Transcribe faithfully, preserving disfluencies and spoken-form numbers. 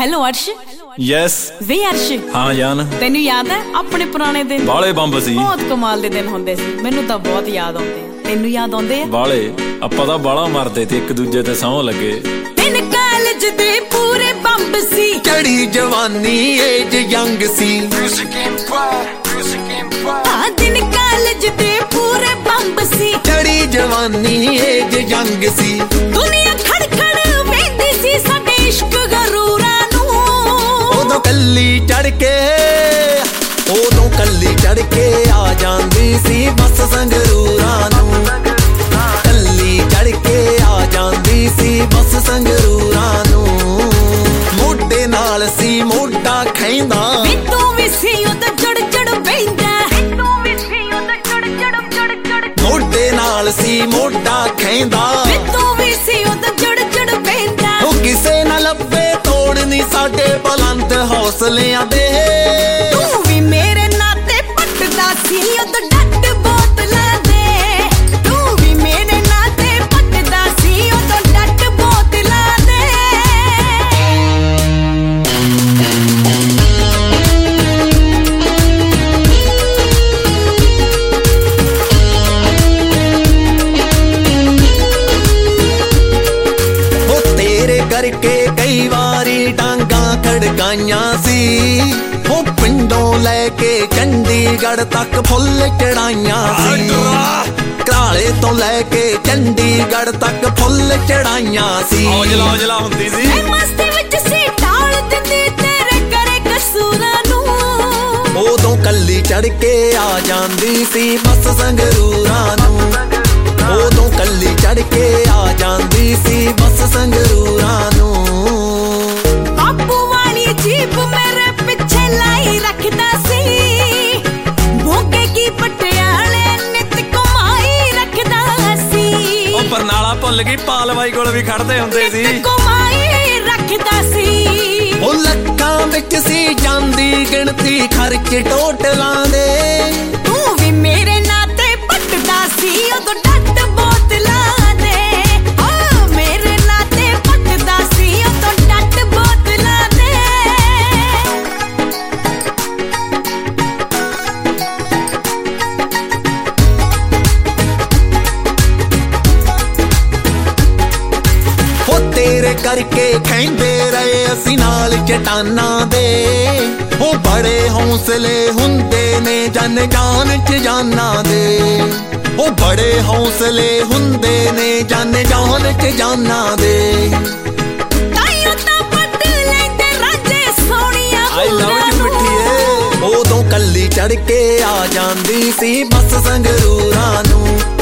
Hello अर्श। Yes वे अर्श। हाँ जान तेनू याद है अपने पुराने दिन? बाले बंब सी, बहुत कमाल दे दिन होंदे सी। मैनू तां बहुत याद आउंदे आ। तेनू याद आउंदे आ? बाले ਆਪਾਂ ਤਾਂ ਬਾਲਾ ਮਰਦੇ ਤੇ ਇੱਕ ਦੂਜੇ ਤੇ ਸੌਂ ਲੱਗੇ। ਤਿੰਨ ਕਾਲਜ ਦੇ ਪੂਰੇ ਬੰਬ ਸੀ, ਚੜੀ ਜਵਾਨੀ ਏਜ ਯੰਗ ਸੀ। ਆ ਤਿੰਨ ਕਾਲਜ ਦੇ ਪੂਰੇ ਬੰਬ ਸੀ, ਚੜੀ ਜਵਾਨੀ ਏਜ ਯੰਗ ਸੀ। ਦੁਨੀਆ ਖੜ ਖੜ ਵੇਂਦੀ ਸੀ ਸਾਡੇ ਇਸ਼ਕ ਗਰੂਰਾਂ ਨੂੰ। ਉਦੋਂ ਕੱਲੀ ਚੜ ਕੇ ਉਦੋਂ ਕੱਲੀ ਚੜ ਕੇ ਆ ਜਾਂਦੀ ਸੀ ਬਸ ਸੰਗਰੂਰਾਂ ਨੂੰ। ਕੱਲੀ ਚੜ ਕੇ ਆ ਜਾਂਦੀ ਸੀ ਬਸ ਸੰਗਰੂਰਾਂ ਨੂੰ। ਮੋਢੇ ਨਾਲ ਸੀ ਮੋਢਾ ਖੈਂਦਾ, ਵੇ ਤੂੰ ਵੀ ਸੀ ਉਹਦਾ ਜੜ ਜੜ ਬੈਂਦਾ। ਤੂੰ ਵੀ ਸੀ ਉਹਦਾ ਜੜ ਜੜ ਜੜ ਜੜ ਮੋਢੇ ਨਾਲ ਸੀ ਮੋਢਾ ਖੈਂਦਾ। ਵੇ ਤੂੰ ਵੀ ਸੀ ਉਹਦਾ ਜੜ ਜੜ ਬੈਂਦਾ। ਉਹ ਕਿਸੇ ਨਾ ਲੱਭੇ ਤੋੜ ਨੀ ਸਾਡੇ ਬੁਲੰਦ ਹੌਸਲਿਆਂ ਦੇ। ਤੂੰ ਵੀ ਮੇਰੇ ਨਾਤੇ ਪੱਟਦਾ ਸੀ ਉਹਦਾ ਡੱਟ ਬੋਤਲਾਂ ਦੇ। ਤੂੰ ਵੀ ਮੇਰੇ ਨਾਤੇ ਪੱਟਦਾ ਸੀ ਉਹਦਾ ਡੱਟ ਬੋਤਲਾਂ ਦੇ। ਉਹ ਤੇਰੇ ਕਰਕੇ ਕਈ ਵਾਰੀ ਡਾਂਗਾਂ ਖੜਕਾਈਆਂ ਸੀ। ਉਹ ਪਿੰਡੋਂ ਲੈ ਕੇ ਚੰਡੀਗੜ੍ਹ ਤੱਕ ਫੁੱਲ ਚੜਾਈਆਂ ਸੀ। ਕਰਾਲੇ ਤੋਂ ਲੈ ਕੇ ਚੰਡੀਗੜ੍ਹ ਤੱਕ ਫੁੱਲ ਚੜਾਈਆਂ ਸੀ। ਔਜਲਾ ਔਜਲਾ ਹੁੰਦੀ ਸੀ, ਮੈਂ ਮਸਤੀ ਵਿੱਚ ਸੀ ਢਾਲ ਦਿੰਦੀ ਤੇਰੇ ਕਰੇ ਕਸੂਰਾਂ ਨੂੰ। ਉਦੋਂ ਕੱਲੀ ਚੜ ਕੇ ਆ ਜਾਂਦੀ ਸੀ ਬਸ ਸੰਗਰੂਰਾਂ ਨੂੰ। ਉਦੋਂ ਕੱਲੀ ਚੜ ਕੇ ਆ ਜਾਂਦੀ ਸੀ ਬਸ ਸੰਗਰੂਰਾਂ ਨੂੰ। ਬਾਪੂ ਵਾਲੀ ਜੀਪ ਮੇਰੇ ਪਿੱਛੇ ਲਾਈ ਰੱਖਦਾ ਸੀ। ਮੋਗੇ ਕੀ ਪਟਿਆਲੇ ਨਿਤ ਕਮਾਈ ਰੱਖਦਾ ਸੀ। ਉਹ ਬਰਨਾਲਾ ਭੁੱਲ ਗਈ, ਪਾਲਵਾਈ ਕੋਲ ਵੀ ਖੜਦੇ ਹੁੰਦੇ ਸੀ। ਨਿਤ ਕਮਾਈ ਰੱਖਦਾ ਸੀ। ਉਹ ਲੱਖਾਂ ਵਿੱਚ ਸੀ ਜਾਂਦੀ ਗਿਣਤੀ ਖਰਚ ਟੋਟਲਾਂ ਦੇ। ਤੂੰ ਵੀ ਮੇਰੇ ਨਾਤੇ ਪੱਟਦਾ ਸੀ ਉਦੋਂ ਡੱਟ ਬੋਤਲਾਂ ਦੇ। ਓ ਮੇਰੇ ਨਾਤੇ ਪੱਟਦਾ ਸੀ ਉਦੋਂ ਡੱਟ ਬੋਤਲਾਂ ਦੇ। ਉਹ ਤੇਰੇ ਕਰਕੇ ਖੈਂਦੇ ਰਹੇ ਅਸੀਂ ਨਾਲ ਚਟਾਨਾਂ ਦੇ। ਉਹ ਬੜੇ ਹੌਸਲੇ ਹੁੰਦੇ ਨੇ ਜਨ ਜਾਨ ਚ ਜਾਨਾਂ ਦੇ। ਉਹ ਬੜੇ ਹੌਸਲੇ ਹੁੰਦੇ ਨੇ ਜਨ ਜਾਨ ਚ ਜਾਨਾਂ ਦੇ। ਤਾਈਓ ਤਾਂ ਪੱਟ ਲੈਂਦੇ ਰਾਜੇ ਸੋਹਣੀਆਂ I love you ਮਿੱਠੀਏ। ਉਦੋਂ ਕੱਲੀ ਚੜ ਕੇ ਆ ਜਾਂਦੀ ਸੀ ਬਸ ਸੰਗਰੂਰਾਂ ਨੂੰ।